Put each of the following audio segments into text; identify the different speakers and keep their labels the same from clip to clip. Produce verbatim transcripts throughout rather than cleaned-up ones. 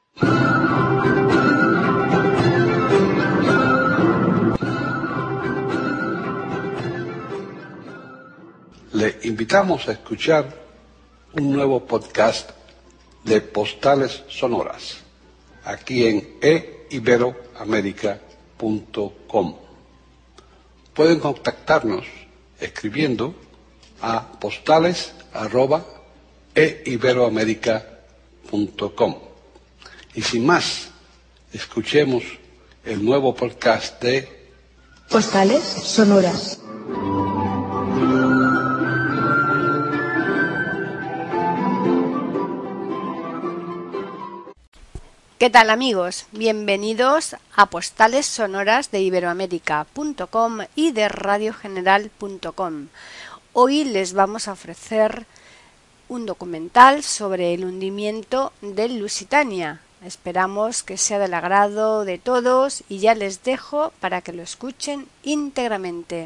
Speaker 1: Le invitamos a escuchar un nuevo podcast de Postales Sonoras, aquí en e ibero américa punto com. Pueden contactarnos escribiendo a postales arroba e ibero américa punto com. Y sin más, escuchemos el nuevo podcast de
Speaker 2: Postales Sonoras.
Speaker 3: ¿Qué tal, amigos? Bienvenidos a Postales Sonoras de iberoamérica punto com y de radio general punto com. Hoy les vamos a ofrecer un documental sobre el hundimiento del Lusitania. Esperamos que sea del agrado de todos y ya les dejo para que lo escuchen íntegramente.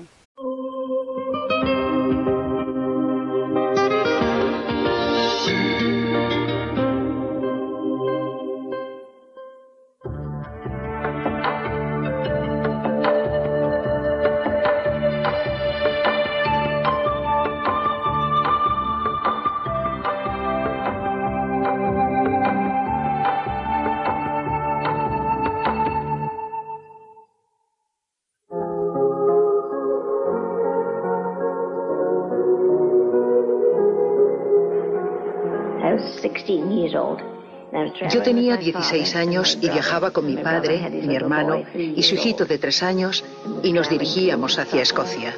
Speaker 4: Yo tenía dieciséis años y viajaba con mi padre, mi hermano y su hijito de tres años y nos dirigíamos hacia Escocia.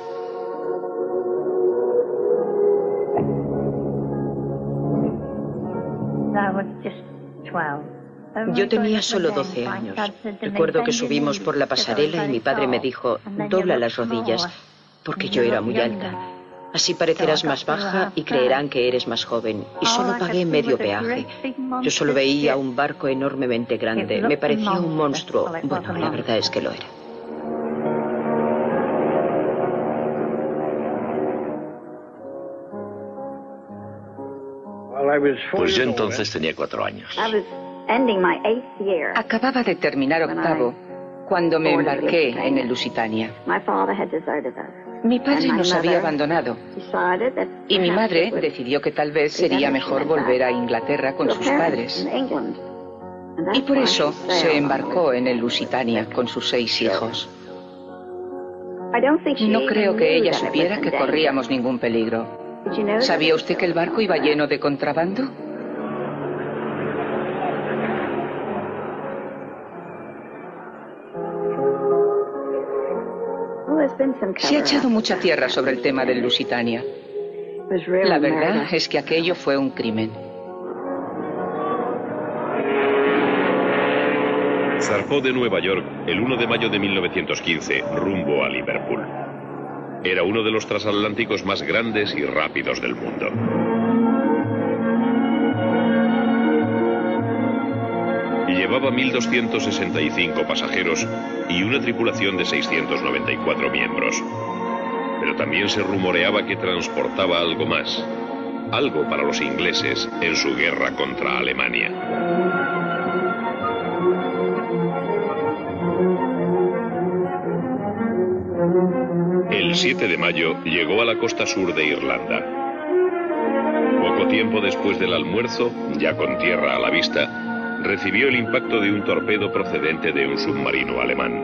Speaker 4: Yo tenía solo doce años. Recuerdo que subimos por la pasarela y mi padre me dijo, dobla las rodillas, porque yo era muy alta. Así parecerás más baja y creerán que eres más joven. Y solo pagué medio peaje. Yo solo veía un barco enormemente grande. Me parecía un monstruo. Bueno, la verdad es que lo era.
Speaker 5: Pues yo entonces tenía cuatro años.
Speaker 4: Acababa de terminar octavo cuando me embarqué en el Lusitania. Mi padre nos había abandonado y mi madre decidió que tal vez sería mejor volver a Inglaterra con sus padres. Y por eso se embarcó en el Lusitania con sus seis hijos. No creo que ella supiera que corríamos ningún peligro. ¿Sabía usted que el barco iba lleno de contrabando? Se ha echado mucha tierra sobre el tema del Lusitania. La verdad es que aquello fue un crimen.
Speaker 5: Zarpó de Nueva York el uno de mayo de mil novecientos quince, rumbo a Liverpool. Era uno de los transatlánticos más grandes y rápidos del mundo. Llevaba mil doscientos sesenta y cinco pasajeros y una tripulación de seiscientos noventa y cuatro miembros. Pero también se rumoreaba que transportaba algo más, algo para los ingleses en su guerra contra Alemania. El siete de mayo llegó a la costa sur de Irlanda. Poco tiempo después del almuerzo, ya con tierra a la vista, recibió el impacto de un torpedo procedente de un submarino alemán.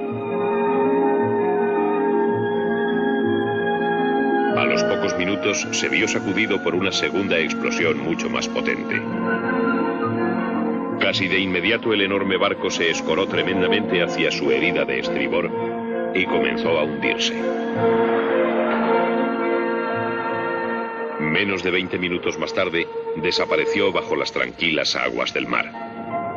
Speaker 5: A los pocos minutos se vio sacudido por una segunda explosión mucho más potente. Casi de inmediato el enorme barco se escoró tremendamente hacia su herida de estribor y comenzó a hundirse. Menos de veinte minutos más tarde, desapareció bajo las tranquilas aguas del mar.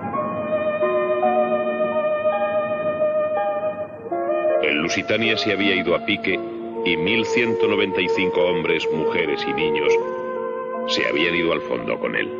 Speaker 5: El Lusitania se había ido a pique y mil ciento noventa y cinco hombres, mujeres y niños se habían ido al fondo con él.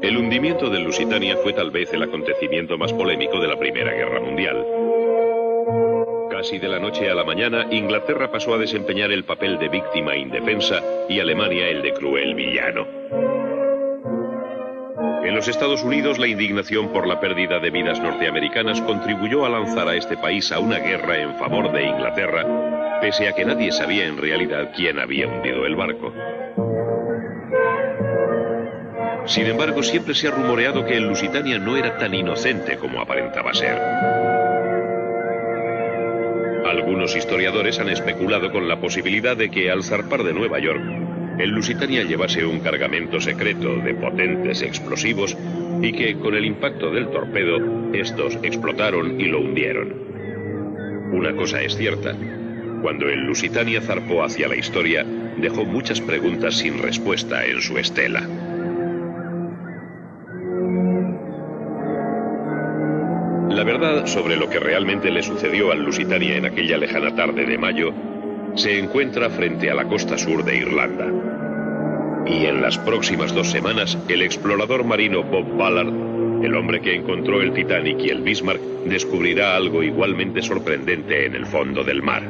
Speaker 5: El hundimiento del Lusitania fue tal vez el acontecimiento más polémico de la Primera Guerra Mundial. Casi de la noche a la mañana, Inglaterra pasó a desempeñar el papel de víctima indefensa y Alemania el de cruel villano. En los Estados Unidos, la indignación por la pérdida de vidas norteamericanas contribuyó a lanzar a este país a una guerra en favor de Inglaterra, pese a que nadie sabía en realidad quién había hundido el barco. Sin embargo, siempre se ha rumoreado que el Lusitania no era tan inocente como aparentaba ser. Algunos historiadores han especulado con la posibilidad de que al zarpar de Nueva York, el Lusitania llevase un cargamento secreto de potentes explosivos y que, con el impacto del torpedo, estos explotaron y lo hundieron. Una cosa es cierta: cuando el Lusitania zarpó hacia la historia, dejó muchas preguntas sin respuesta en su estela. La verdad sobre lo que realmente le sucedió al Lusitania en aquella lejana tarde de mayo se encuentra frente a la costa sur de Irlanda. Y en las próximas dos semanas, el explorador marino Bob Ballard, el hombre que encontró el Titanic y el Bismarck, descubrirá algo igualmente sorprendente en el fondo del mar.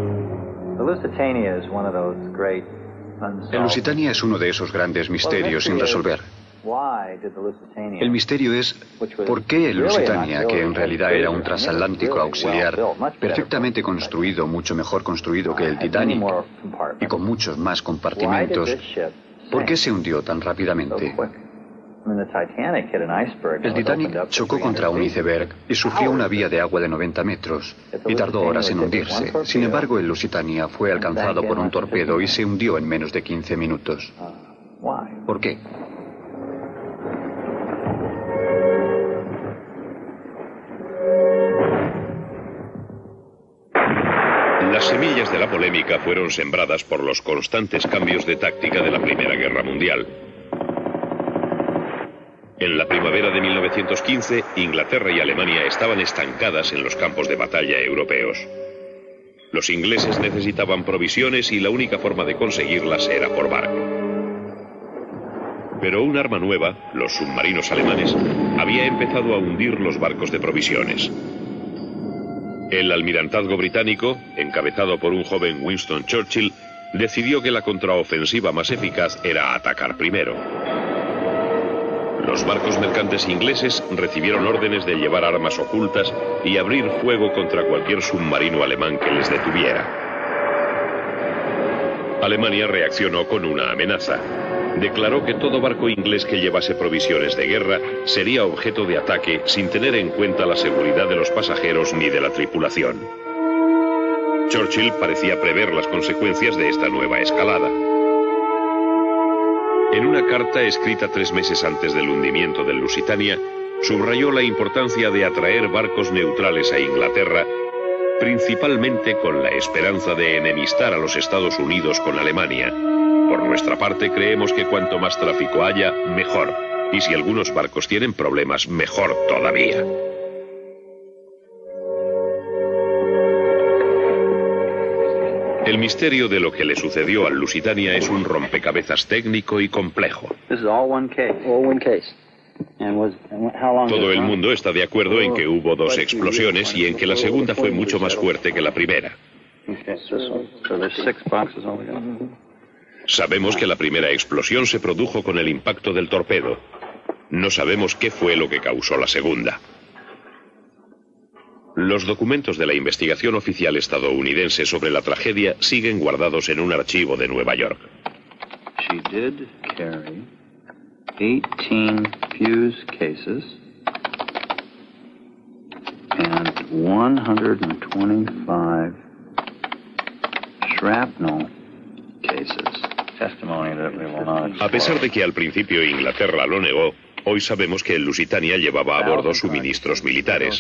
Speaker 6: El Lusitania es uno de esos grandes misterios sin resolver. El misterio es por qué el Lusitania, que en realidad era un transatlántico auxiliar, perfectamente construido, mucho mejor construido que el Titanic, y con muchos más compartimentos, ¿por qué se hundió tan rápidamente? El Titanic chocó contra un iceberg y sufrió una vía de agua de noventa metros, y tardó horas en hundirse. Sin embargo, el Lusitania fue alcanzado por un torpedo y se hundió en menos de quince minutos. ¿Por qué?
Speaker 5: Las semillas de la polémica fueron sembradas por los constantes cambios de táctica de la Primera Guerra Mundial. En la primavera de mil novecientos quince, Inglaterra y Alemania estaban estancadas en los campos de batalla europeos. Los ingleses necesitaban provisiones y la única forma de conseguirlas era por barco. Pero un arma nueva, los submarinos alemanes, había empezado a hundir los barcos de provisiones. El almirantazgo británico, encabezado por un joven Winston Churchill, decidió que la contraofensiva más eficaz era atacar primero. Los barcos mercantes ingleses recibieron órdenes de llevar armas ocultas y abrir fuego contra cualquier submarino alemán que les detuviera. Alemania reaccionó con una amenaza. Declaró que todo barco inglés que llevase provisiones de guerra sería objeto de ataque sin tener en cuenta la seguridad de los pasajeros ni de la tripulación. Churchill parecía prever las consecuencias de esta nueva escalada. En una carta escrita tres meses antes del hundimiento del Lusitania, subrayó la importancia de atraer barcos neutrales a Inglaterra, principalmente con la esperanza de enemistar a los Estados Unidos con Alemania. Por nuestra parte, creemos que cuanto más tráfico haya, mejor. Y si algunos barcos tienen problemas, mejor todavía. El misterio de lo que le sucedió al Lusitania es un rompecabezas técnico y complejo. Todo el mundo está de acuerdo en que hubo dos explosiones y en que la segunda fue mucho más fuerte que la primera. Sabemos que la primera explosión se produjo con el impacto del torpedo. No sabemos qué fue lo que causó la segunda. Los documentos de la investigación oficial estadounidense sobre la tragedia siguen guardados en un archivo de Nueva York.
Speaker 7: She did carry eighteen fuse cases and one hundred twenty-five shrapnel cases.
Speaker 5: A pesar de que al principio Inglaterra lo negó, hoy sabemos que el Lusitania llevaba a bordo suministros militares.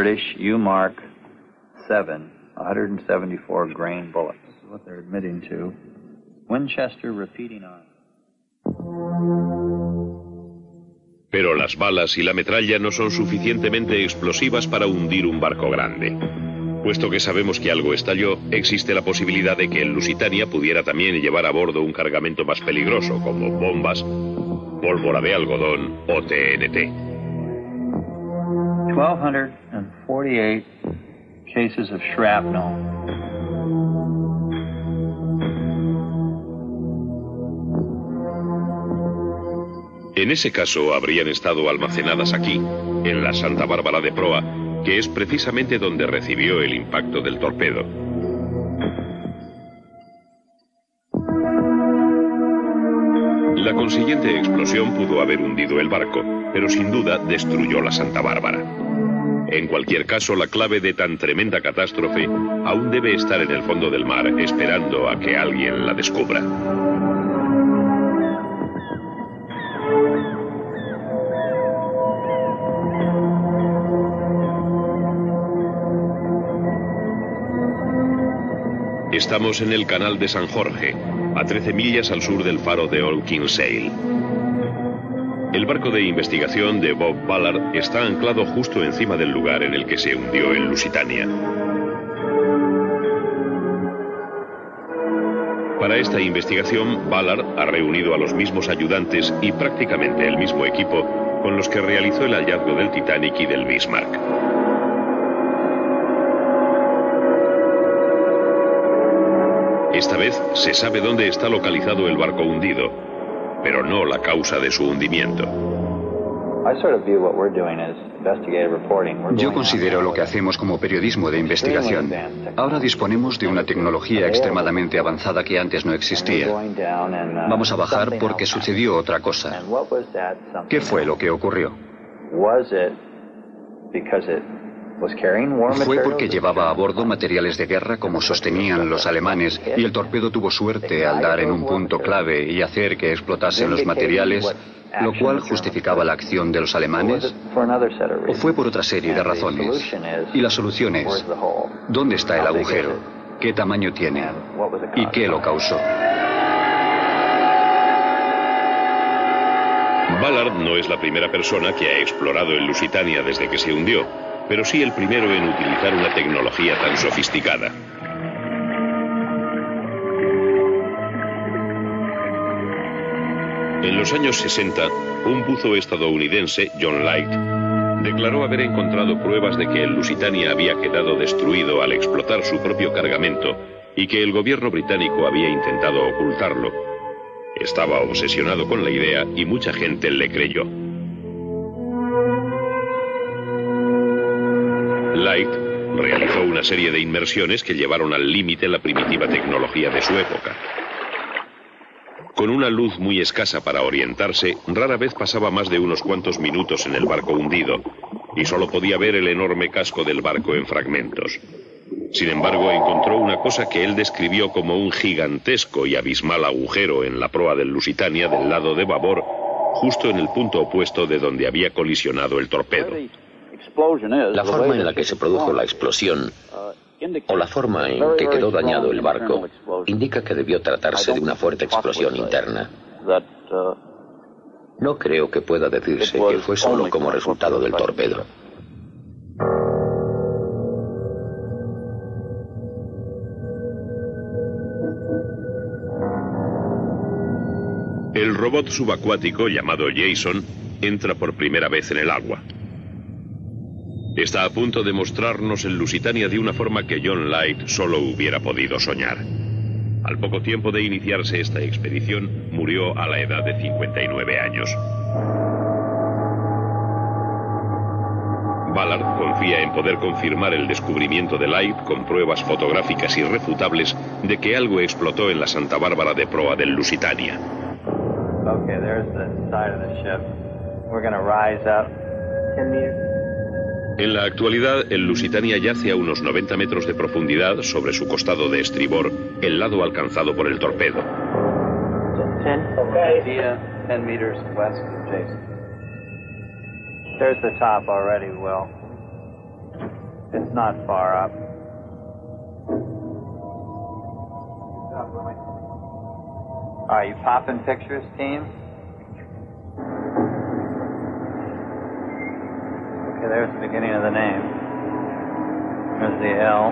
Speaker 5: Pero las balas y la metralla no son suficientemente explosivas para hundir un barco grande. Puesto que sabemos que algo estalló, existe la posibilidad de que el Lusitania pudiera también llevar a bordo un cargamento más peligroso, como bombas pólvora de algodón o T N T.
Speaker 7: twelve forty-eight cases of shrapnel.
Speaker 5: En ese caso habrían estado almacenadas aquí, en la Santa Bárbara de proa, que es precisamente donde recibió el impacto del torpedo. La consiguiente explosión pudo haber hundido el barco, pero sin duda destruyó la Santa Bárbara. En cualquier caso, la clave de tan tremenda catástrofe aún debe estar en el fondo del mar, esperando a que alguien la descubra. Estamos en el canal de San Jorge, a trece millas al sur del faro de Old Kinsale. El barco de investigación de Bob Ballard está anclado justo encima del lugar en el que se hundió el Lusitania. Para esta investigación, Ballard ha reunido a los mismos ayudantes y prácticamente el mismo equipo con los que realizó el hallazgo del Titanic y del Bismarck. Esta vez se sabe dónde está localizado el barco hundido, pero no la causa de su hundimiento.
Speaker 6: Yo considero lo que hacemos como periodismo de investigación. Ahora disponemos de una tecnología extremadamente avanzada que antes no existía. Vamos a bajar porque sucedió otra cosa. ¿Qué fue lo que ocurrió? Fue porque llevaba a bordo materiales de guerra como sostenían los alemanes y el torpedo tuvo suerte al dar en un punto clave y hacer que explotasen los materiales, lo cual justificaba la acción de los alemanes, o fue por otra serie de razones. Y la solución es, ¿dónde está el agujero? ¿Qué tamaño tiene? ¿Y qué lo causó?
Speaker 5: Ballard no es la primera persona que ha explorado el Lusitania desde que se hundió, pero sí el primero en utilizar una tecnología tan sofisticada. En los años sesenta, un buzo estadounidense, John Light, declaró haber encontrado pruebas de que el Lusitania había quedado destruido al explotar su propio cargamento y que el gobierno británico había intentado ocultarlo. Estaba obsesionado con la idea y mucha gente le creyó. Light realizó una serie de inmersiones que llevaron al límite la primitiva tecnología de su época. Con una luz muy escasa para orientarse, rara vez pasaba más de unos cuantos minutos en el barco hundido, y solo podía ver el enorme casco del barco en fragmentos. Sin embargo, encontró una cosa que él describió como un gigantesco y abismal agujero en la proa del Lusitania del lado de babor, justo en el punto opuesto de donde había colisionado el torpedo.
Speaker 8: La forma en la que se produjo la explosión, o la forma en que quedó dañado el barco, indica que debió tratarse de una fuerte explosión interna. No creo que pueda decirse que fue solo como resultado del torpedo.
Speaker 5: El robot subacuático llamado Jason entra por primera vez en el agua. Está a punto de mostrarnos el Lusitania de una forma que John Light solo hubiera podido soñar. Al poco tiempo de iniciarse esta expedición, murió a la edad de cincuenta y nueve años. Ballard confía en poder confirmar el descubrimiento de Light con pruebas fotográficas irrefutables de que algo explotó en la Santa Bárbara de proa del Lusitania.
Speaker 7: Okay, there's the side of the ship. We're going to rise up ten meters.
Speaker 5: En la actualidad, el Lusitania yace a unos noventa metros de profundidad sobre su costado de estribor, el lado alcanzado por el torpedo.
Speaker 7: ten. Okay. ten meters west of Jason. There's the top already, Will. It's not far up. Are you popping pictures, team? Okay, there's the beginning of the name. There's the L.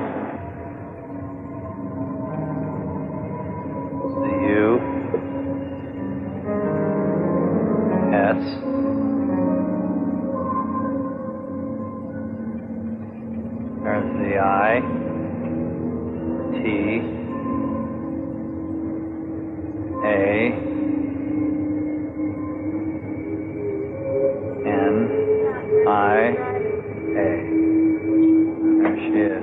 Speaker 7: There's the U. S. There's the I, T, A, N, I, A. There she is.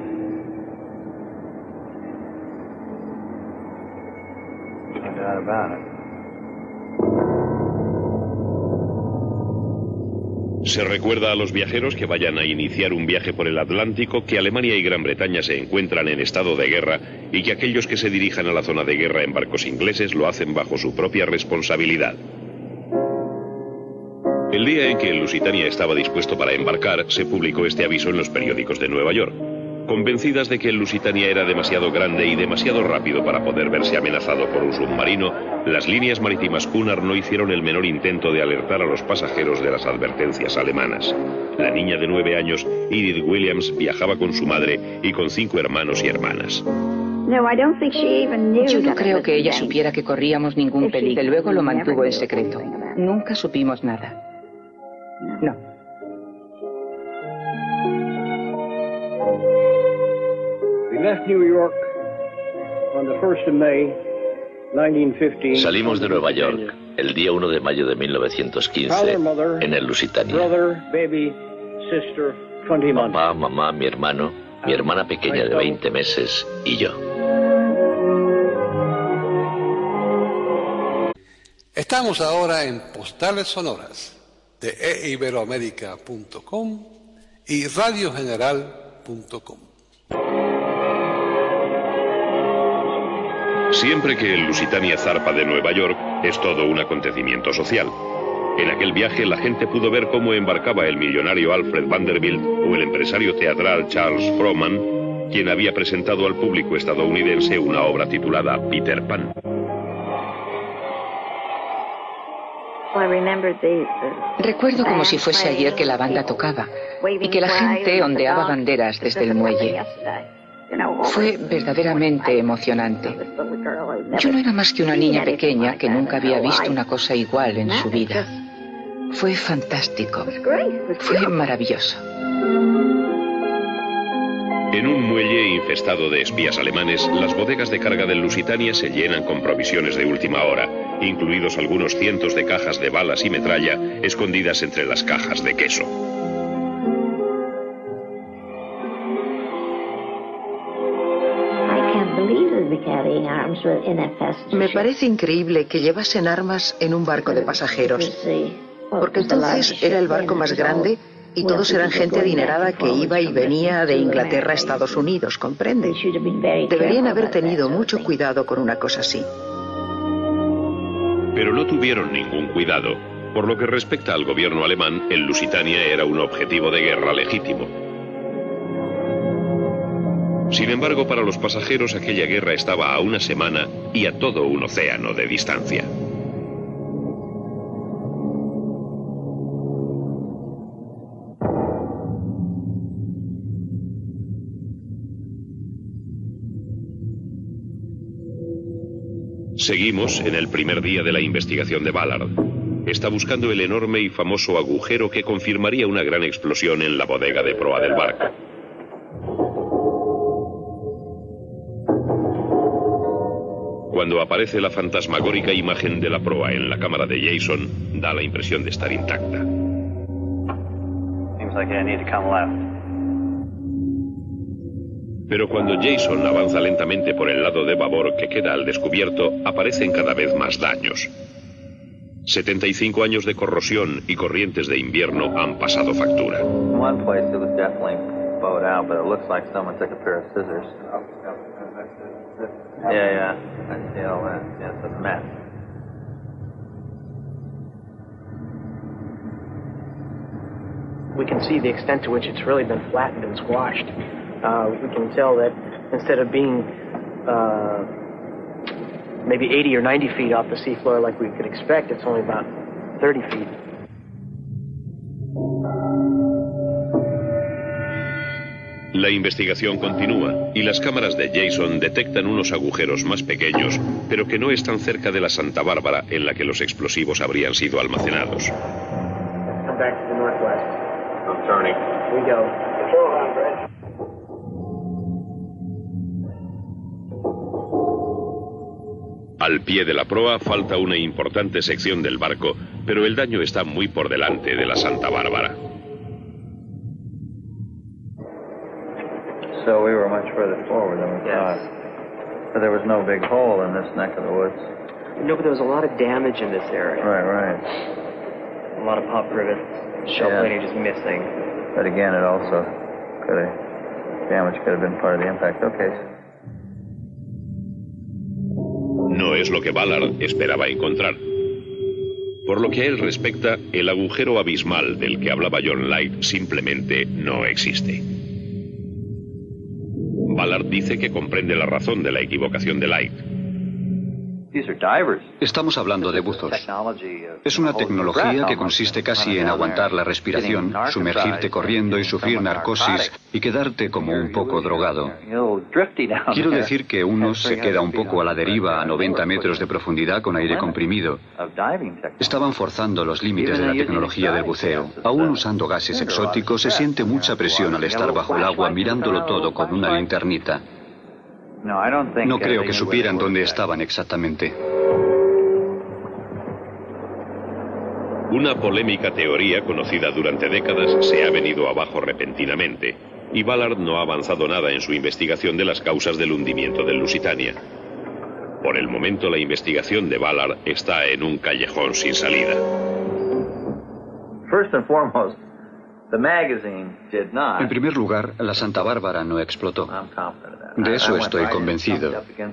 Speaker 7: No doubt about it.
Speaker 5: Se recuerda a los viajeros que vayan a iniciar un viaje por el Atlántico que Alemania y Gran Bretaña se encuentran en estado de guerra y que aquellos que se dirijan a la zona de guerra en barcos ingleses lo hacen bajo su propia responsabilidad. El día en que el Lusitania estaba dispuesto para embarcar, se publicó este aviso en los periódicos de Nueva York. Convencidas de que el Lusitania era demasiado grande y demasiado rápido para poder verse amenazado por un submarino, las líneas marítimas Cunard no hicieron el menor intento de alertar a los pasajeros de las advertencias alemanas. La niña de nueve años, Edith Williams, viajaba con su madre y con cinco hermanos y hermanas.
Speaker 9: Yo no creo que ella supiera que corríamos ningún peligro. Luego lo mantuvo en secreto. Nunca supimos nada. No.
Speaker 8: Salimos de Nueva York el día uno de mayo de mil novecientos quince en el Lusitania. Papá, mamá, mi hermano, mi hermana pequeña de veinte meses y yo.
Speaker 1: Estamos ahora en Postales Sonoras de e iberoamérica punto com y radio general punto com.
Speaker 5: Siempre que el Lusitania zarpa de Nueva York, es todo un acontecimiento social. En aquel viaje la gente pudo ver cómo embarcaba el millonario Alfred Vanderbilt o el empresario teatral Charles Frohman, quien había presentado al público estadounidense una obra titulada Peter Pan.
Speaker 9: Recuerdo como si fuese ayer que la banda tocaba y que la gente ondeaba banderas desde el muelle. Fue verdaderamente emocionante. Yo no era más que una niña pequeña que nunca había visto una cosa igual en su vida. Fue fantástico. Fue maravilloso.
Speaker 5: En un muelle infestado de espías alemanes, las bodegas de carga del Lusitania se llenan con provisiones de última hora, incluidos algunos cientos de cajas de balas y metralla escondidas entre las cajas de queso.
Speaker 10: Me parece increíble que llevasen armas en un barco de pasajeros, porque entonces era el barco más grande y todos eran gente adinerada que iba y venía de Inglaterra a Estados Unidos, ¿comprende? Deberían haber tenido mucho cuidado con una cosa así.
Speaker 5: Pero no tuvieron ningún cuidado. Por lo que respecta al gobierno alemán, el Lusitania era un objetivo de guerra legítimo. Sin embargo, para los pasajeros aquella guerra estaba a una semana y a todo un océano de distancia. Seguimos en el primer día de la investigación de Ballard. Está buscando el enorme y famoso agujero que confirmaría una gran explosión en la bodega de proa del barco. Cuando aparece la fantasmagórica imagen de la proa en la cámara de Jason, da la impresión de estar intacta. Pero cuando Jason avanza lentamente por el lado de babor que queda al descubierto, aparecen cada vez más daños. setenta y cinco años de corrosión y corrientes de invierno han pasado factura.
Speaker 7: Yeah, yeah. I see all that. Yeah, it's a mess.
Speaker 11: We can see the extent to which it's really been flattened and squashed. Uh, we can tell that instead of being uh, maybe eighty or ninety feet off the seafloor like we could expect, it's only about thirty feet.
Speaker 5: La investigación continúa y las cámaras de Jason detectan unos agujeros más pequeños, pero que no están cerca de la Santa Bárbara en la que los explosivos habrían sido almacenados. Al pie de la proa falta una importante sección del barco, pero el daño está muy por delante de la Santa Bárbara.
Speaker 7: So we were much further forward than we thought. But there was no big hole in this neck of the woods.
Speaker 11: No, but there was a lot of damage in this area.
Speaker 7: Right, right.
Speaker 11: A lot of pop rivets, shell
Speaker 7: Yeah.
Speaker 11: plating just missing.
Speaker 7: But again, it also could have, damage could have been part of the impact. Okay.
Speaker 5: No es lo que Ballard esperaba encontrar. Por lo que a él respecta, el agujero abismal del que hablaba John Light simplemente no existe. Ballard dice que comprende la razón de la equivocación de Light.
Speaker 6: Estamos hablando de buzos. Es una tecnología que consiste casi en aguantar la respiración, sumergirte corriendo y sufrir narcosis y quedarte como un poco drogado. Quiero decir que uno se queda un poco a la deriva a noventa metros de profundidad con aire comprimido. Estaban forzando los límites de la tecnología del buceo. Aún usando gases exóticos, se siente mucha presión al estar bajo el agua mirándolo todo con una linternita. No creo que supieran dónde estaban exactamente.
Speaker 5: Una polémica teoría conocida durante décadas se ha venido abajo repentinamente, y Ballard no ha avanzado nada en su investigación de las causas del hundimiento del Lusitania. Por el momento, la investigación de Ballard está en un callejón sin salida.
Speaker 7: First and foremost, the magazine did not.
Speaker 6: En primer lugar, la Santa Bárbara no explotó. De eso estoy convencido.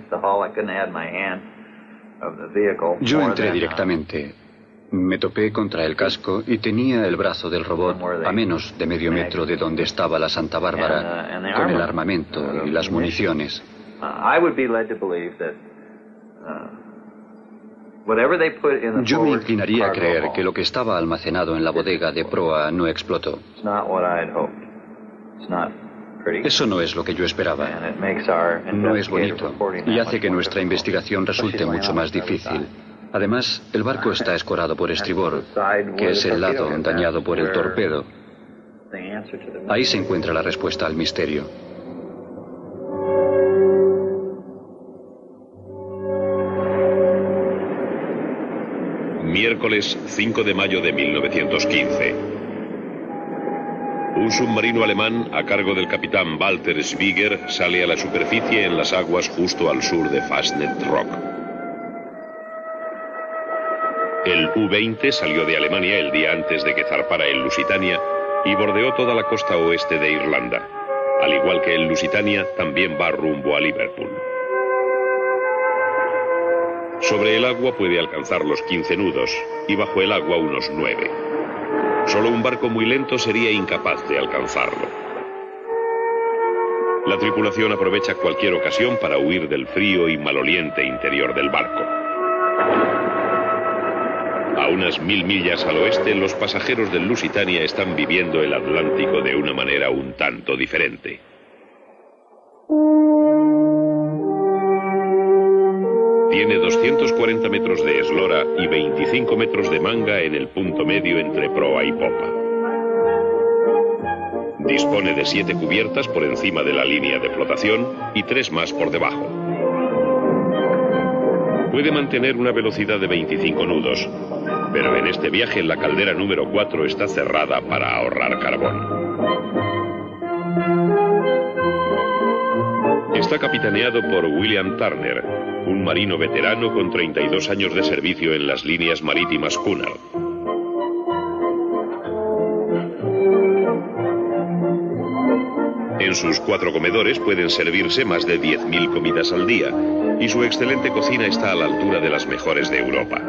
Speaker 6: Yo entré directamente. Me topé contra el casco y tenía el brazo del robot a menos de medio metro de donde estaba la Santa Bárbara, con el armamento y las municiones. Yo me inclinaría a creer que lo que estaba almacenado en la bodega de proa no explotó. Eso no es lo que yo esperaba. No es bonito y hace que nuestra investigación resulte mucho más difícil. Además, el barco está escorado por estribor, que es el lado dañado por el torpedo. Ahí se encuentra la respuesta al misterio.
Speaker 5: Miércoles cinco de mayo de mil novecientos quince. Un submarino alemán a cargo del capitán Walter Schwieger sale a la superficie en las aguas justo al sur de Fastnet Rock. El U veinte salió de Alemania el día antes de que zarpara el Lusitania y bordeó toda la costa oeste de Irlanda. Al igual que el Lusitania, también va rumbo a Liverpool. Sobre el agua puede alcanzar los quince nudos y bajo el agua unos nueve. Solo un barco muy lento sería incapaz de alcanzarlo. La tripulación aprovecha cualquier ocasión para huir del frío y maloliente interior del barco. A unas mil millas al oeste, los pasajeros del Lusitania están viviendo el Atlántico de una manera un tanto diferente. Tiene doscientos cuarenta metros de eslora y veinticinco metros de manga en el punto medio entre proa y popa. Dispone de siete cubiertas por encima de la línea de flotación y tres más por debajo. Puede mantener una velocidad de veinticinco nudos, pero en este viaje la caldera número cuatro está cerrada para ahorrar carbón. Está capitaneado por William Turner, un marino veterano con treinta y dos años de servicio en las líneas marítimas Cunard. En sus cuatro comedores pueden servirse más de diez mil comidas al día, y su excelente cocina está a la altura de las mejores de Europa.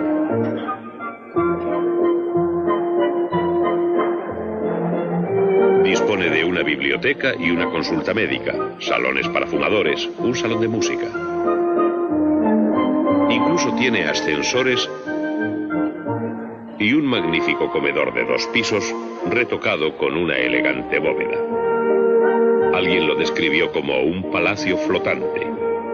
Speaker 5: Dispone de una biblioteca y una consulta médica, salones para fumadores, un salón de música. Incluso tiene ascensores y un magnífico comedor de dos pisos retocado con una elegante bóveda. Alguien lo describió como un palacio flotante.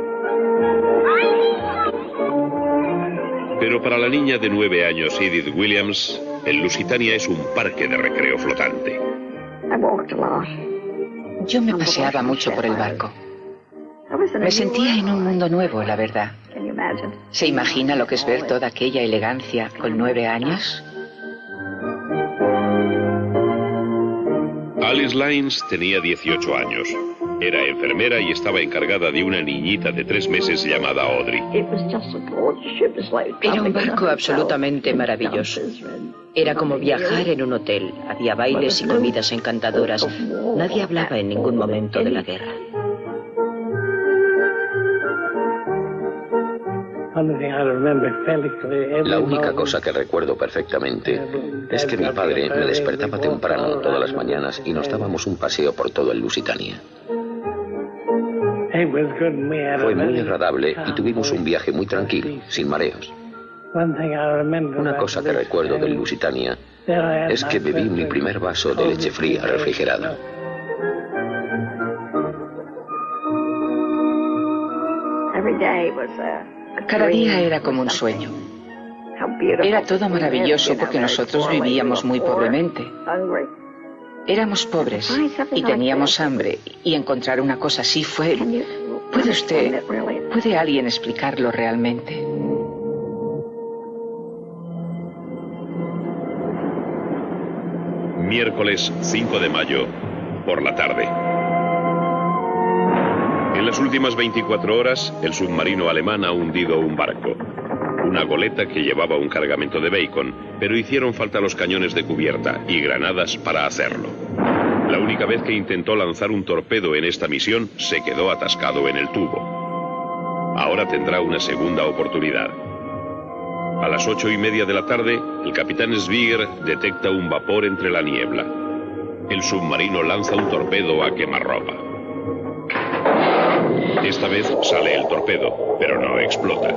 Speaker 5: Pero para la niña de nueve años, Edith Williams, el Lusitania es un parque de recreo flotante.
Speaker 9: Yo me paseaba mucho por el barco. Me sentía en un mundo nuevo, la verdad. ¿Se imagina lo que es ver toda aquella elegancia con nueve años?
Speaker 5: Alice Lines tenía dieciocho años. Era enfermera y estaba encargada de una niñita de tres meses llamada Audrey.
Speaker 4: Era un barco absolutamente maravilloso. Era como viajar en un hotel. Había bailes y comidas encantadoras. Nadie hablaba en ningún momento de la guerra.
Speaker 8: La única cosa que recuerdo perfectamente es que mi padre me despertaba temprano todas las mañanas y nos dábamos un paseo por todo el Lusitania. Fue muy agradable y tuvimos un viaje muy tranquilo, sin mareos. Una cosa que recuerdo del Lusitania es que bebí mi primer vaso de leche fría refrigerada.
Speaker 9: Cada día era como un sueño. Era todo maravilloso porque nosotros vivíamos muy pobremente. Éramos pobres y teníamos hambre, y encontrar una cosa así fue... ¿Puede usted, puede alguien explicarlo realmente?
Speaker 5: Miércoles cinco de mayo, por la tarde. En las últimas veinticuatro horas, el submarino alemán ha hundido un barco. Una goleta que llevaba un cargamento de bacon, pero hicieron falta los cañones de cubierta y granadas para hacerlo. La única vez que intentó lanzar un torpedo en esta misión, se quedó atascado en el tubo. Ahora tendrá una segunda oportunidad. A las ocho y media de la tarde, el capitán Svigger detecta un vapor entre la niebla. El submarino lanza un torpedo a quemarropa. Esta vez sale el torpedo, pero no explota.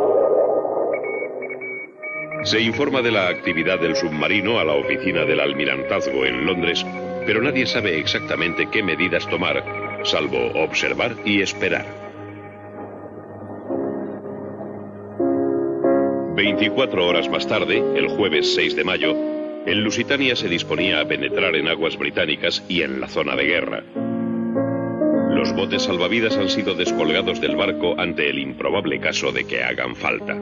Speaker 5: Se informa de la actividad del submarino a la oficina del almirantazgo en Londres, pero nadie sabe exactamente qué medidas tomar, salvo observar y esperar. veinticuatro horas más tarde, el jueves seis de mayo, el Lusitania se disponía a penetrar en aguas británicas y en la zona de guerra. Los botes salvavidas han sido descolgados del barco ante el improbable caso de que hagan falta.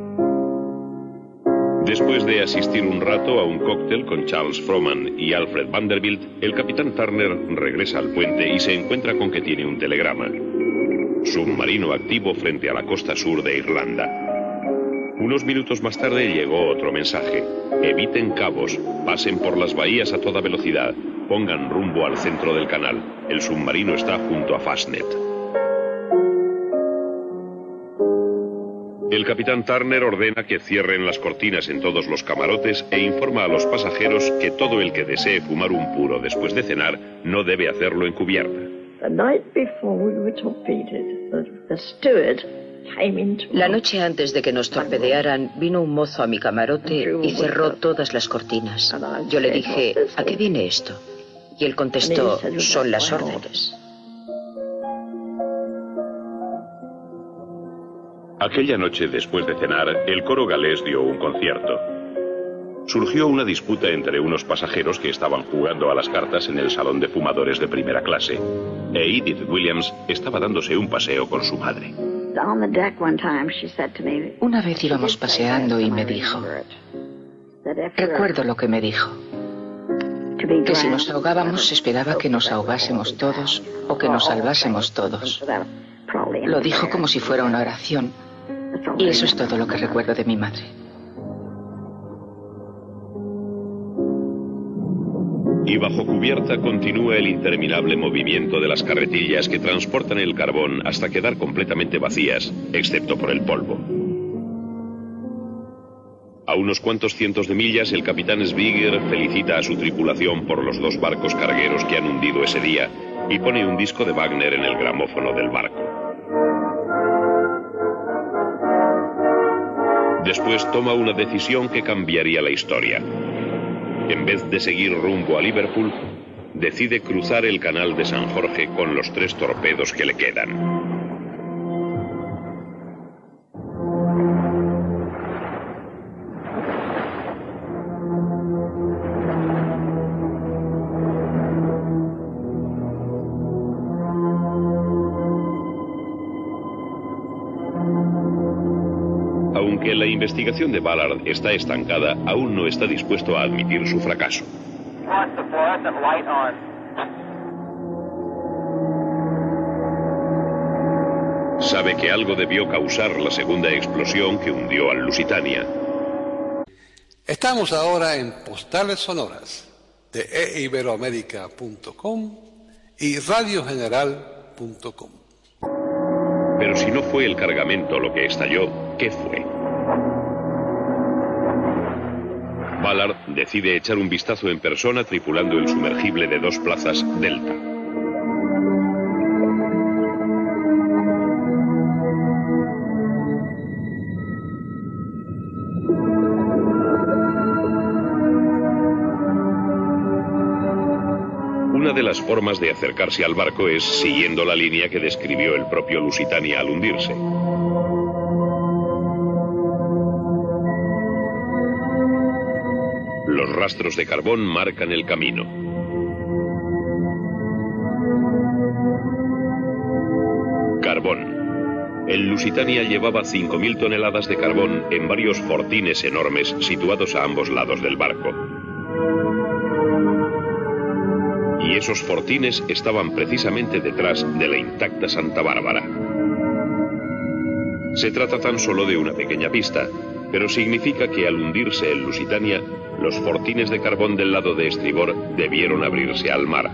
Speaker 5: Después de asistir un rato a un cóctel con Charles Frohman y Alfred Vanderbilt, el capitán Turner regresa al puente y se encuentra con que tiene un telegrama. Submarino activo frente a la costa sur de Irlanda. Unos minutos más tarde llegó otro mensaje. Eviten cabos, pasen por las bahías a toda velocidad, pongan rumbo al centro del canal. El submarino está junto a Fastnet. El capitán Turner ordena que cierren las cortinas en todos los camarotes e informa a los pasajeros que todo el que desee fumar un puro después de cenar no debe hacerlo en cubierta.
Speaker 4: La noche antes de que nos torpedearan, vino un mozo a mi camarote y cerró todas las cortinas. Yo le dije, ¿a qué viene esto? Y él contestó, son las órdenes.
Speaker 5: Aquella noche, después de cenar, el coro galés dio un concierto. Surgió una disputa entre unos pasajeros que estaban jugando a las cartas en el salón de fumadores de primera clase, e Edith Williams estaba dándose un paseo con su madre.
Speaker 9: Una vez íbamos paseando y me dijo, recuerdo lo que me dijo, que si nos ahogábamos esperaba que nos ahogásemos todos o que nos salvásemos todos. Lo dijo como si fuera una oración, y eso es todo lo que recuerdo de mi madre.
Speaker 5: Y bajo cubierta continúa el interminable movimiento de las carretillas que transportan el carbón hasta quedar completamente vacías, excepto por el polvo. A unos cuantos cientos de millas, el capitán Svigger felicita a su tripulación por los dos barcos cargueros que han hundido ese día y pone un disco de Wagner en el gramófono del barco. Después toma una decisión que cambiaría la historia. En vez de seguir rumbo a Liverpool, decide cruzar el canal de San Jorge con los tres torpedos que le quedan. Aunque la investigación de Ballard está estancada, aún no está dispuesto a admitir su fracaso. Sabe que algo debió causar la segunda explosión que hundió al Lusitania.
Speaker 1: Estamos ahora en Postales Sonoras de e iberoamérica punto com y radio general punto com.
Speaker 5: Pero si no fue el cargamento lo que estalló, ¿qué fue? Ballard decide echar un vistazo en persona tripulando el sumergible de dos plazas Delta. Una de las formas de acercarse al barco es siguiendo la línea que describió el propio Lusitania al hundirse. Los rastros de carbón marcan el camino. Carbón. El Lusitania llevaba cinco mil toneladas de carbón en varios fortines enormes situados a ambos lados del barco. Y esos fortines estaban precisamente detrás de la intacta Santa Bárbara. Se trata tan solo de una pequeña pista, pero significa que al hundirse el Lusitania, los fortines de carbón del lado de estribor debieron abrirse al mar.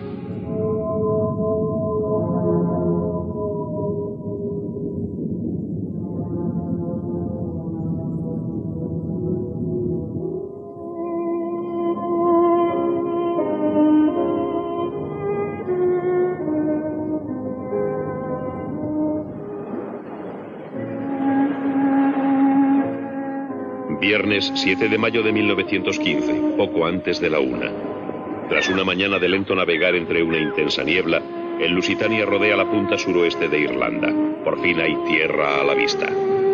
Speaker 5: Viernes siete de mayo de mil novecientos quince, poco antes de la una. Tras una mañana de lento navegar entre una intensa niebla, el Lusitania rodea la punta suroeste de Irlanda. Por fin hay tierra a la vista.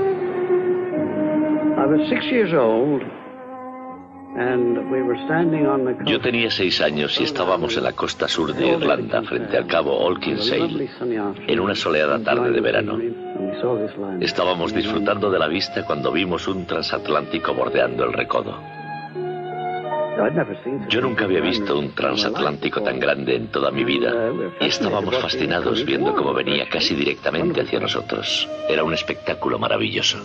Speaker 8: Yo tenía seis años y estábamos en la costa sur de Irlanda, frente al cabo Olkinsale, en una soleada tarde de verano. Estábamos disfrutando de la vista cuando vimos un transatlántico bordeando el recodo. Yo nunca había visto un transatlántico tan grande en toda mi vida y estábamos fascinados viendo cómo venía casi directamente hacia nosotros. Era un espectáculo maravilloso.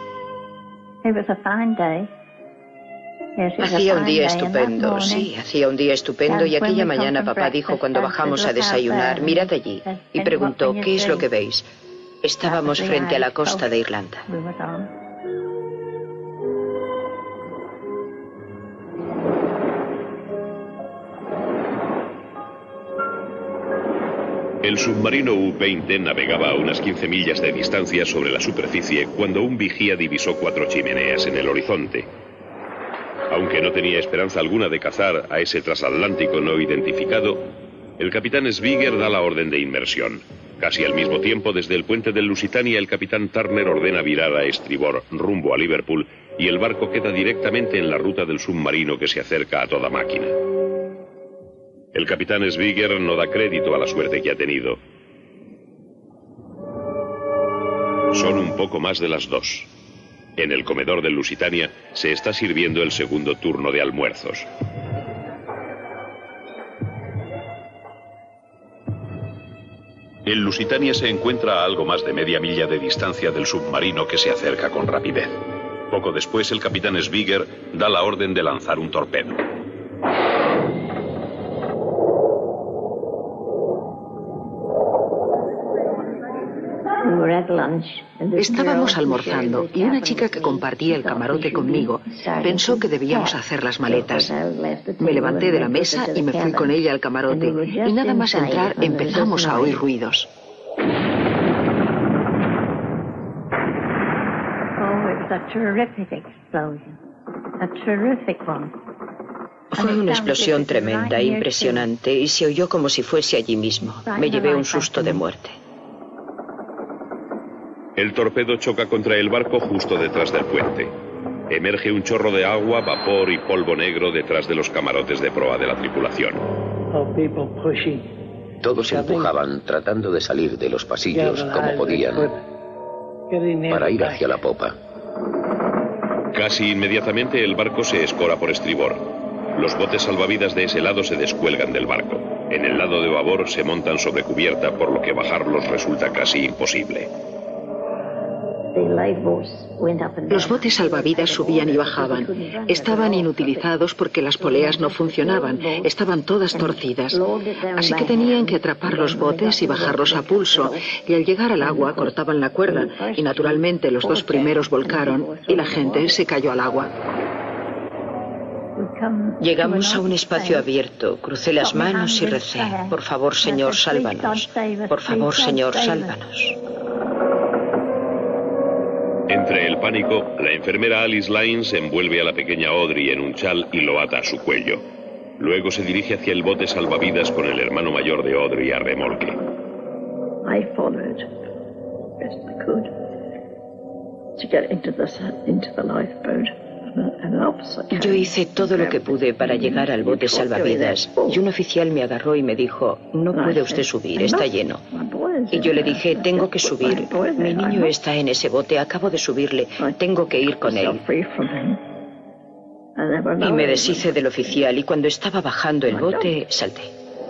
Speaker 10: Hacía un día estupendo, sí, hacía un día estupendo y aquella mañana papá dijo cuando bajamos a desayunar, mirad allí, y preguntó, ¿qué es lo que veis? Estábamos frente a la costa de Irlanda.
Speaker 5: El submarino U veinte navegaba a unas quince millas de distancia sobre la superficie cuando un vigía divisó cuatro chimeneas en el horizonte. Aunque no tenía esperanza alguna de cazar a ese transatlántico no identificado, el capitán Svigger da la orden de inmersión. Casi al mismo tiempo, desde el puente del Lusitania, el capitán Turner ordena virar a estribor rumbo a Liverpool y el barco queda directamente en la ruta del submarino que se acerca a toda máquina. El capitán Svigger no da crédito a la suerte que ha tenido. Son un poco más de las dos. En el comedor del Lusitania se está sirviendo el segundo turno de almuerzos. El Lusitania se encuentra a algo más de media milla de distancia del submarino que se acerca con rapidez. Poco después, el capitán Svigger da la orden de lanzar un torpedo.
Speaker 10: Estábamos almorzando y una chica que compartía el camarote conmigo pensó que debíamos hacer las maletas. Me levanté de la mesa y me fui con ella al camarote y nada más entrar empezamos a oír ruidos.
Speaker 4: Fue una explosión tremenda, impresionante, y se oyó como si fuese allí mismo. Me llevé un susto de muerte.
Speaker 5: El torpedo choca contra el barco justo detrás del puente. Emerge un chorro de agua, vapor y polvo negro detrás de los camarotes de proa de la tripulación.
Speaker 8: Todos empujaban, tratando de salir de los pasillos como podían, para ir hacia la popa.
Speaker 5: Casi inmediatamente el barco se escora por estribor. Los botes salvavidas de ese lado se descuelgan del barco. En el lado de babor se montan sobre cubierta, por lo que bajarlos resulta casi imposible.
Speaker 10: Los botes salvavidas subían y bajaban. Estaban inutilizados porque las poleas no funcionaban, estaban todas torcidas. Así que tenían que atrapar los botes y bajarlos a pulso, y al llegar al agua cortaban la cuerda, y naturalmente los dos primeros volcaron y la gente se cayó al agua.
Speaker 4: Llegamos a un espacio abierto, crucé las manos y recé: por favor, Señor, sálvanos. Por favor, Señor, sálvanos.
Speaker 5: Entre el pánico, la enfermera Alice Lines envuelve a la pequeña Audrey en un chal y lo ata a su cuello. Luego se dirige hacia el bote salvavidas con el hermano mayor de Audrey a remolque.
Speaker 4: Yo hice todo lo que pude para llegar al bote salvavidas, y un oficial me agarró y me dijo: no puede usted subir, está lleno. Y yo le dije: tengo que subir, mi niño está en ese bote, acabo de subirle, tengo que ir con él. Y me deshice del oficial, y cuando estaba bajando el bote, salté.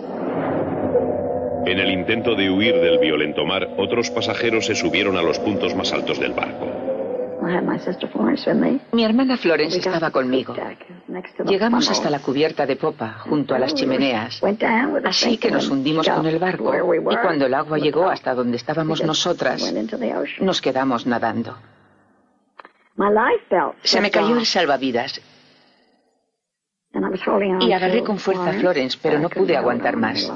Speaker 5: En el intento de huir del violento mar, otros pasajeros se subieron a los puntos más altos del barco.
Speaker 9: Mi hermana Florence estaba conmigo. Llegamos hasta la cubierta de popa, junto a las chimeneas. Así que nos hundimos con el barco, y cuando el agua llegó hasta donde estábamos nosotras, nos quedamos nadando. Se me cayó el salvavidas y agarré con fuerza a Florence, pero no pude aguantar más.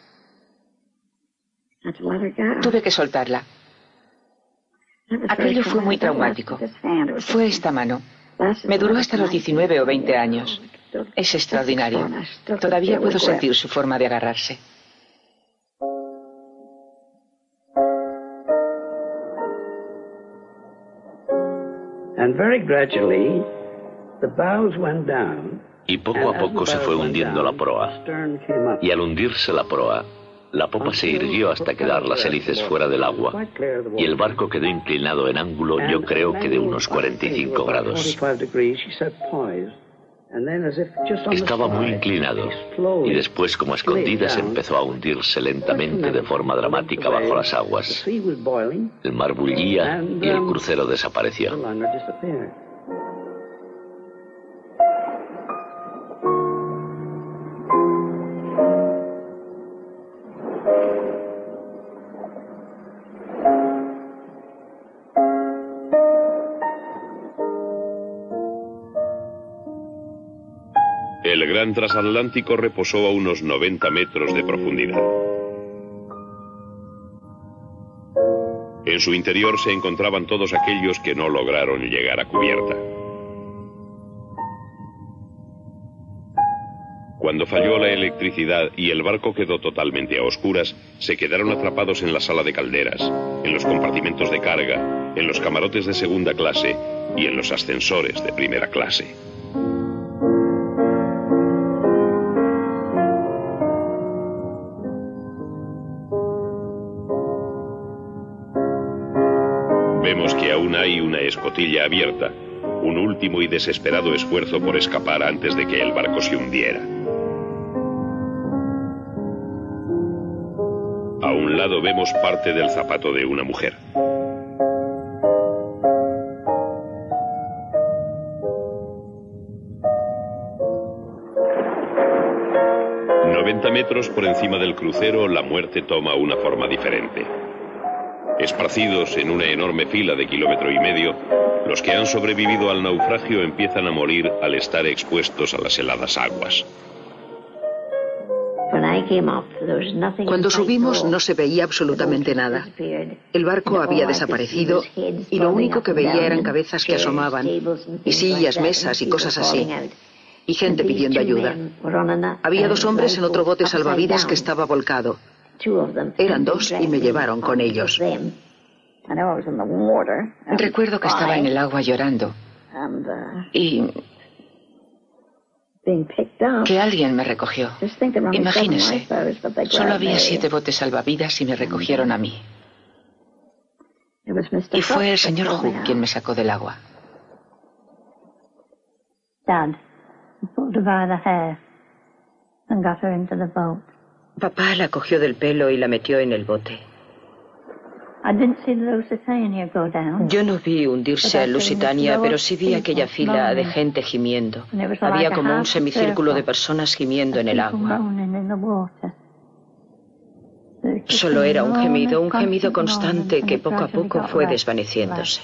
Speaker 9: Tuve que soltarla. Aquello fue muy traumático. Fue esta mano. Me duró hasta los diecinueve o veinte años. Es extraordinario. Todavía puedo sentir su forma de agarrarse.
Speaker 12: Y poco a poco se fue hundiendo la proa. Y al hundirse la proa, la popa se irguió hasta quedar las hélices fuera del agua, y el barco quedó inclinado en ángulo, yo creo que de unos cuarenta y cinco grados. Estaba muy inclinado, y después, como a escondidas, empezó a hundirse lentamente de forma dramática bajo las aguas. El mar bullía y el crucero desapareció.
Speaker 5: El gran transatlántico reposó a unos noventa metros de profundidad. En su interior se encontraban todos aquellos que no lograron llegar a cubierta. Cuando falló la electricidad y el barco quedó totalmente a oscuras, se quedaron atrapados en la sala de calderas, en los compartimentos de carga, en los camarotes de segunda clase y en los ascensores de primera clase. Vemos que aún hay una escotilla abierta, un último y desesperado esfuerzo por escapar antes de que el barco se hundiera. A un lado vemos parte del zapato de una mujer. noventa metros por encima del crucero, la muerte toma una forma diferente. Esparcidos en una enorme fila de kilómetro y medio, los que han sobrevivido al naufragio empiezan a morir al estar expuestos a las heladas aguas.
Speaker 10: Cuando subimos no se veía absolutamente nada. El barco había desaparecido y lo único que veía eran cabezas que asomaban, y sillas, mesas y cosas así. y gente pidiendo ayuda. Había dos hombres en otro bote salvavidas que estaba volcado. Eran dos y me llevaron con ellos.
Speaker 9: Recuerdo que estaba en el agua llorando y que alguien me recogió. Imagínese, solo había siete botes salvavidas y me recogieron a mí. Y fue el señor Hook quien me sacó del agua.
Speaker 4: Papá la cogió del pelo y la metió en el bote. Yo no vi hundirse a Lusitania, pero sí vi aquella fila de gente gimiendo. Había como un semicírculo de personas gimiendo en el agua. Solo era un gemido, un gemido constante que poco a poco fue desvaneciéndose.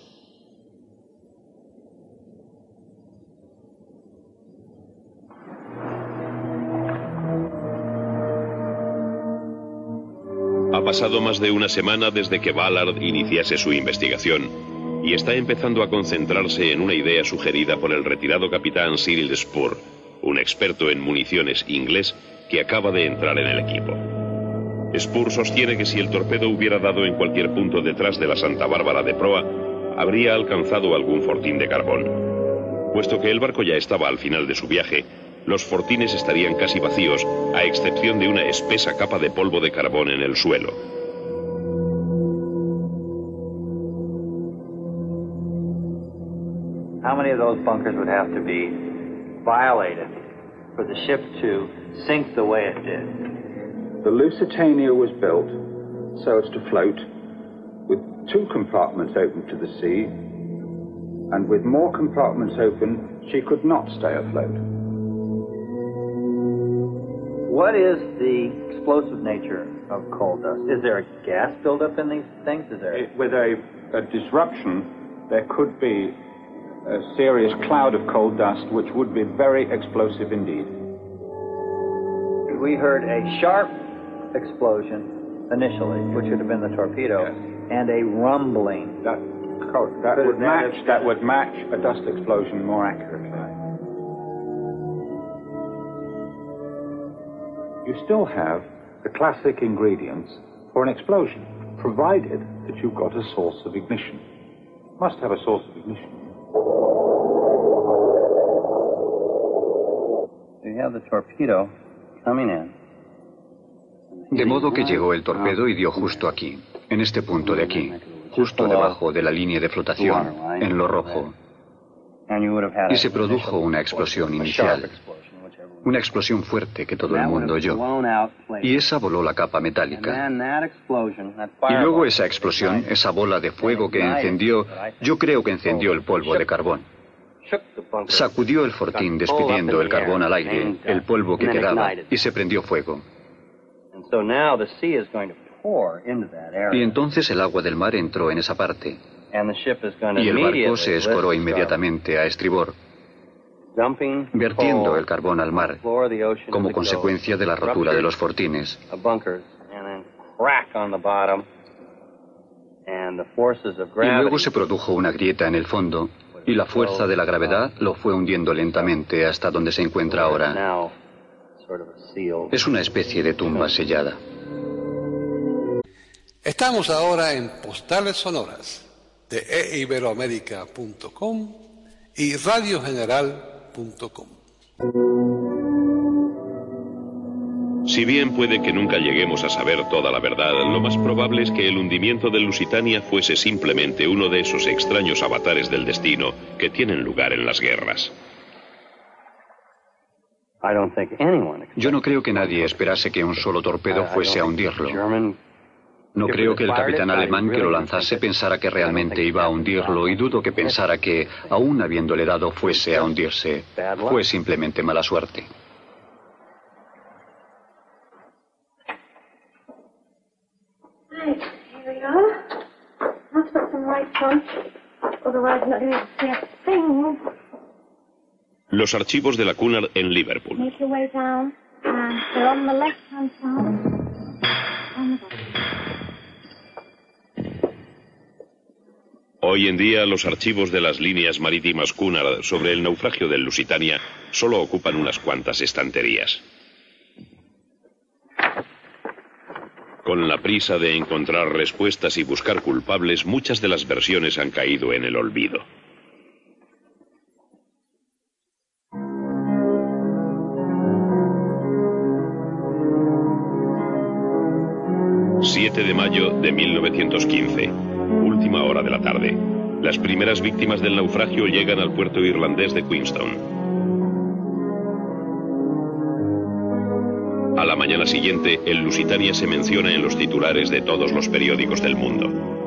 Speaker 5: Ha pasado más de una semana desde que Ballard iniciase su investigación y está empezando a concentrarse en una idea sugerida por el retirado capitán Cyril Spurr, un experto en municiones inglés que acaba de entrar en el equipo. Spurr sostiene que si el torpedo hubiera dado en cualquier punto detrás de la Santa Bárbara de proa, habría alcanzado algún fortín de carbón. Puesto que el barco ya estaba al final de su viaje, los fortines estarían casi vacíos, a excepción de una espesa capa de polvo de carbón en el suelo.
Speaker 7: How many of those bunkers would have to be violated for the ship to sink the way it did?
Speaker 13: The Lusitania was built so as to float with two compartments open to the sea, and with more compartments open, she could not stay afloat.
Speaker 7: What is the explosive nature of coal dust? Is there a gas buildup in these things? Is there?
Speaker 13: It, with a, a disruption, there could be a serious cloud of coal dust, which would be very explosive indeed.
Speaker 7: We heard a sharp explosion initially, which would have been the torpedo, yes, and a rumbling.
Speaker 13: That, that would match. That would match a dust explosion more accurately. You still have the classic ingredients for an explosion, provided that you've got a source of ignition. Must have a source of ignition.
Speaker 7: You have the torpedo coming in.
Speaker 6: De modo que llegó el torpedo y dio justo aquí, en este punto de aquí, justo debajo de la línea de flotación, en lo rojo. Y se produjo una explosión inicial. Una explosión fuerte que todo el mundo oyó. Y esa voló la capa metálica. Y luego esa explosión, esa bola de fuego que encendió, yo creo que encendió el polvo de carbón. Sacudió el fortín despidiendo el carbón al aire, el polvo que quedaba, y se prendió fuego. Y entonces el agua del mar entró en esa parte. Y el barco se escoró inmediatamente a estribor, vertiendo el carbón al mar como consecuencia de la rotura de los fortines. Y luego se produjo una grieta en el fondo y la fuerza de la gravedad lo fue hundiendo lentamente hasta donde se encuentra ahora. Es una especie de tumba sellada.
Speaker 1: Estamos ahora en Postales Sonoras de e iberoamérica punto com y radio general punto com.
Speaker 5: Si bien puede que nunca lleguemos a saber toda la verdad, lo más probable es que el hundimiento del Lusitania fuese simplemente uno de esos extraños avatares del destino que tienen lugar en las guerras.
Speaker 6: Yo no creo que nadie esperase que un solo torpedo fuese a hundirlo. No creo que el capitán alemán que lo lanzase pensara que realmente iba a hundirlo, y dudo que pensara que, aún habiéndole dado, fuese a hundirse. Fue simplemente mala suerte.
Speaker 5: Los archivos de la Cunard en Liverpool. Hoy en día, los archivos de las líneas marítimas Cunard sobre el naufragio del Lusitania solo ocupan unas cuantas estanterías. Con la prisa de encontrar respuestas y buscar culpables, muchas de las versiones han caído en el olvido. siete de mayo de mil novecientos quince, última hora de la tarde. Las primeras víctimas del naufragio llegan al puerto irlandés de Queenstown. A la mañana siguiente, el Lusitania se menciona en los titulares de todos los periódicos del mundo.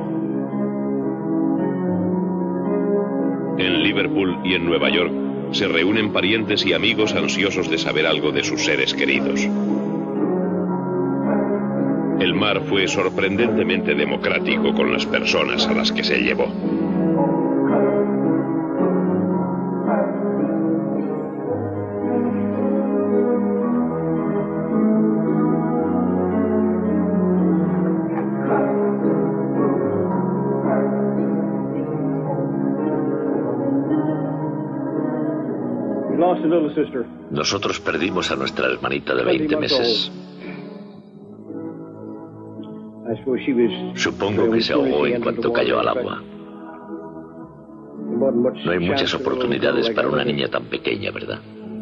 Speaker 5: En Liverpool y en Nueva York se reúnen parientes y amigos ansiosos de saber algo de sus seres queridos. El mar fue sorprendentemente democrático con las personas a las que se llevó.
Speaker 8: Nosotros perdimos a nuestra hermanita de veinte meses. Supongo que se ahogó en cuanto cayó al agua. No hay muchas oportunidades para una niña tan pequeña, ¿verdad?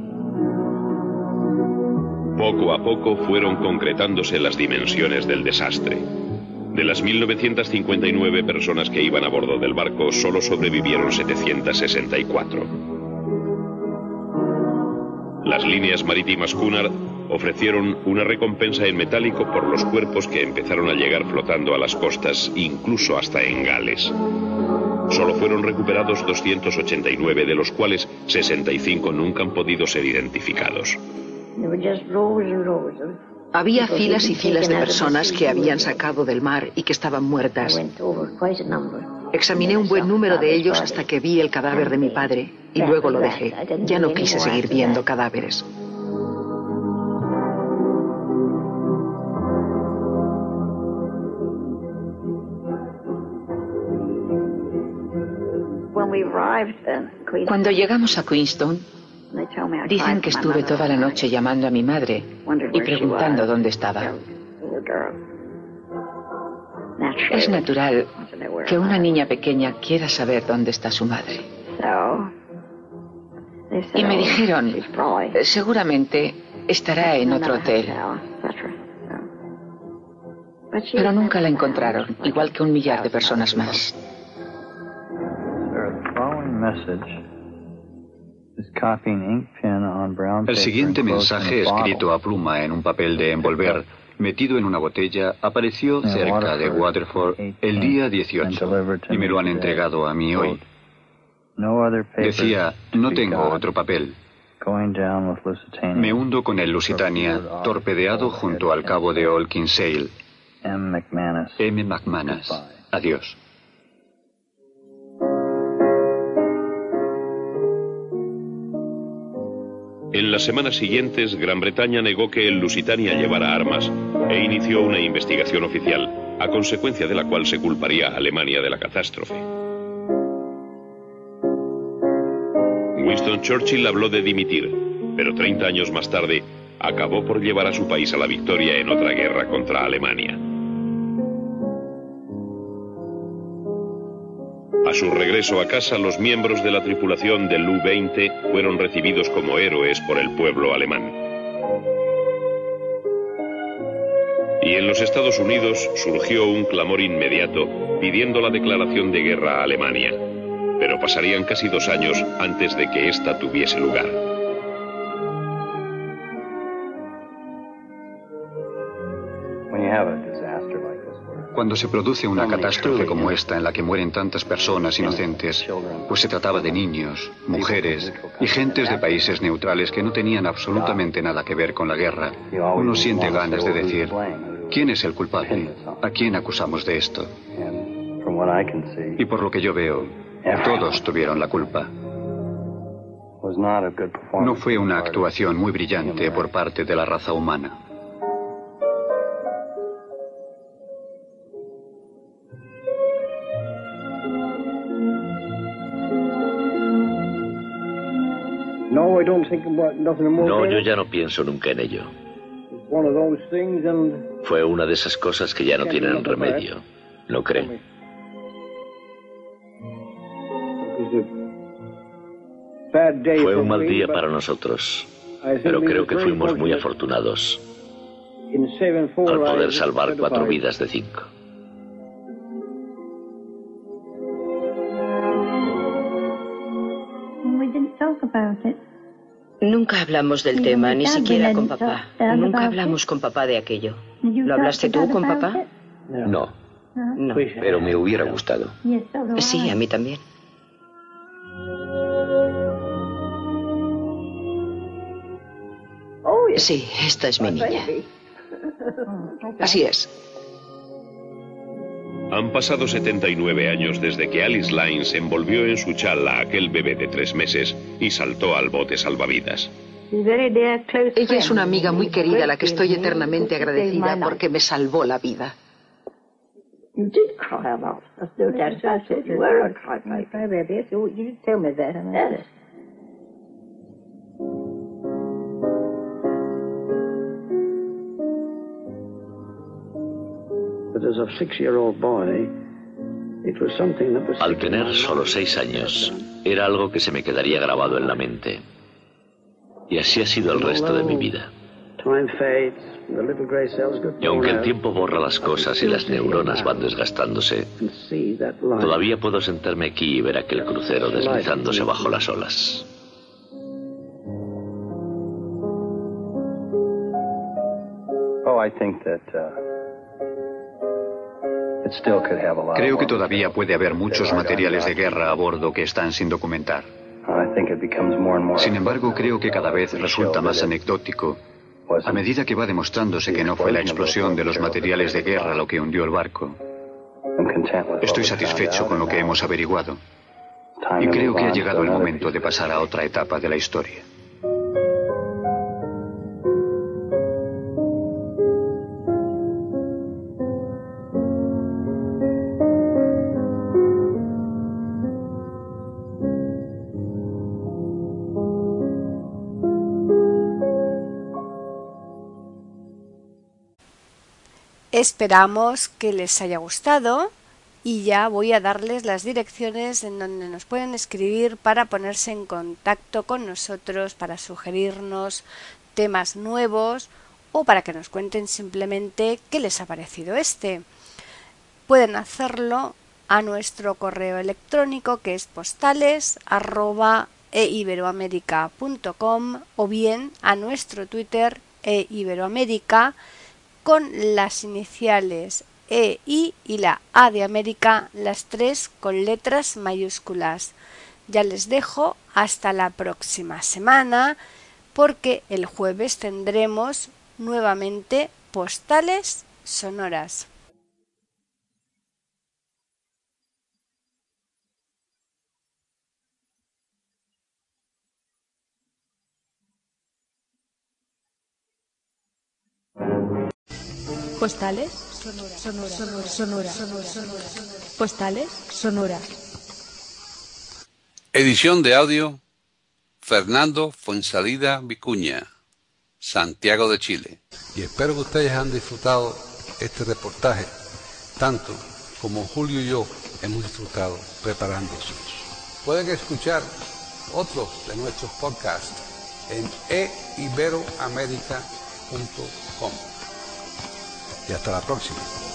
Speaker 5: Poco a poco fueron concretándose las dimensiones del desastre. De las mil novecientas cincuenta y nueve personas que iban a bordo del barco, solo sobrevivieron setecientas sesenta y cuatro. Las líneas marítimas Cunard ofrecieron una recompensa en metálico por los cuerpos que empezaron a llegar flotando a las costas, incluso hasta en Gales. Solo fueron recuperados doscientos ochenta y nueve, de los cuales sesenta y cinco nunca han podido ser identificados.
Speaker 10: Había filas y filas de personas que habían sacado del mar y que estaban muertas. Examiné un buen número de ellos hasta que vi el cadáver de mi padre y luego lo dejé. Ya no quise seguir viendo cadáveres.
Speaker 9: Cuando llegamos a Queenstown, dicen que estuve toda la noche llamando a mi madre y preguntando dónde estaba. Es natural que una niña pequeña quiera saber dónde está su madre. Y me dijeron, seguramente estará en otro hotel. Pero nunca la encontraron, igual que un millar de personas más.
Speaker 6: El siguiente mensaje, escrito a pluma en un papel de envolver, metido en una botella, apareció cerca de Waterford el día dieciocho y me lo han entregado a mí hoy. Decía, no tengo otro papel. Me hundo con el Lusitania, torpedeado junto al cabo de Old Kinsale. M. McManus. Adiós.
Speaker 5: En las semanas siguientes, Gran Bretaña negó que el Lusitania llevara armas e inició una investigación oficial, a consecuencia de la cual se culparía a Alemania de la catástrofe. Winston Churchill habló de dimitir, pero treinta años más tarde acabó por llevar a su país a la victoria en otra guerra contra Alemania. A su regreso a casa, los miembros de la tripulación del U veinte fueron recibidos como héroes por el pueblo alemán. Y en los Estados Unidos surgió un clamor inmediato pidiendo la declaración de guerra a Alemania, pero pasarían casi dos años antes de que ésta tuviese lugar.
Speaker 6: Cuando se produce una catástrofe como esta en la que mueren tantas personas inocentes, pues se trataba de niños, mujeres y gentes de países neutrales que no tenían absolutamente nada que ver con la guerra, uno siente ganas de decir, ¿quién es el culpable? ¿A quién acusamos de esto? Y por lo que yo veo, todos tuvieron la culpa. No fue una actuación muy brillante por parte de la raza humana.
Speaker 12: No, yo ya no pienso nunca en ello. Fue una de esas cosas que ya no tienen remedio. ¿No creen? Fue un mal día para nosotros, pero creo que fuimos muy afortunados al poder salvar cuatro vidas de cinco.
Speaker 4: Nunca hablamos del tema, ni siquiera con papá. Nunca hablamos con papá de aquello. ¿Lo hablaste tú con papá?
Speaker 12: No,
Speaker 4: No.
Speaker 12: pero me hubiera gustado.
Speaker 4: Sí, a mí también. Sí, esta es mi niña.
Speaker 10: Así es.
Speaker 5: Han pasado setenta y nueve años desde que Alice Lines envolvió en su chal a aquel bebé de tres meses y saltó al bote salvavidas.
Speaker 10: Ella es una amiga muy querida a la que estoy eternamente agradecida porque me salvó la vida.
Speaker 12: Al tener solo seis años, era algo que se me quedaría grabado en la mente. Y así ha sido el resto de mi vida. Y aunque el tiempo borra las cosas y las neuronas van desgastándose, todavía puedo sentarme aquí y ver aquel crucero deslizándose bajo las olas.
Speaker 7: Oh, I think that, uh...
Speaker 6: Creo que todavía puede haber muchos materiales de guerra a bordo que están sin documentar. Sin embargo, creo que cada vez resulta más anecdótico a medida que va demostrándose que no fue la explosión de los materiales de guerra lo que hundió el barco. Estoy satisfecho con lo que hemos averiguado y creo que ha llegado el momento de pasar a otra etapa de la historia.
Speaker 3: Esperamos que les haya gustado y ya voy a darles las direcciones en donde nos pueden escribir para ponerse en contacto con nosotros, para sugerirnos temas nuevos o para que nos cuenten simplemente qué les ha parecido este. Pueden hacerlo a nuestro correo electrónico que es postales arroba eiberoamerica punto com o bien a nuestro Twitter eiberoamerica con las iniciales E, I y la A de América, las tres con letras mayúsculas. Ya les dejo hasta la próxima semana porque el jueves tendremos nuevamente postales sonoras.
Speaker 2: Postales sonoras. Sonora. Sonora. Sonora. Sonora. Sonora. Postales sonoras.
Speaker 1: Edición de audio Fernando Fuensalida Vicuña, Santiago de Chile. Y espero que ustedes han disfrutado este reportaje tanto como Julio y yo hemos disfrutado preparándose. Pueden escuchar otros de nuestros podcasts en e iberoamerica punto com. Y hasta la próxima.